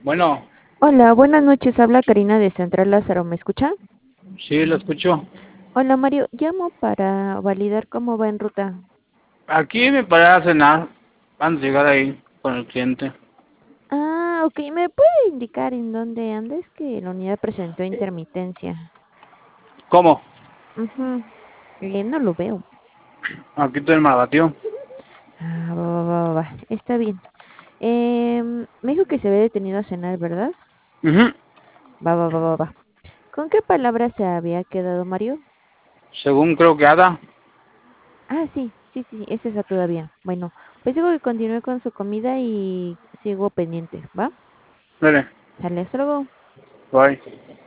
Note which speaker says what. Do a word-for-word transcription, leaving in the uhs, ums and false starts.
Speaker 1: Bueno,
Speaker 2: Hola, buenas noches. Habla Karina de Central Lázaro. ¿Me escucha?
Speaker 1: sí, lo escucho.
Speaker 2: Hola, Mario. Llamo para validar cómo va en ruta.
Speaker 1: Aquí me paré a cenar antes de llegar ahí con el cliente.
Speaker 2: Ah, ok. ¿Me puede indicar en dónde anda? Es que la unidad presentó intermitencia.
Speaker 1: ¿Cómo?
Speaker 2: Ujú. Eh, no lo veo.
Speaker 1: Aquí estoy en Malvatío.
Speaker 2: Ah, va, va, va, va, va. Está bien. Em, me dijo que se había detenido a cenar, ¿verdad?
Speaker 1: Ujú.
Speaker 2: Va, va, va, va, va. ¿Con qué palabra se había quedado Mario?
Speaker 1: Según creo que Ada.
Speaker 2: Ah, sí, sí, sí, es esa todavía. Bueno, pues digo que continúe con su comida y sigo pendiente, ¿va?
Speaker 1: Dale,
Speaker 2: Sale, hasta luego.
Speaker 1: bye.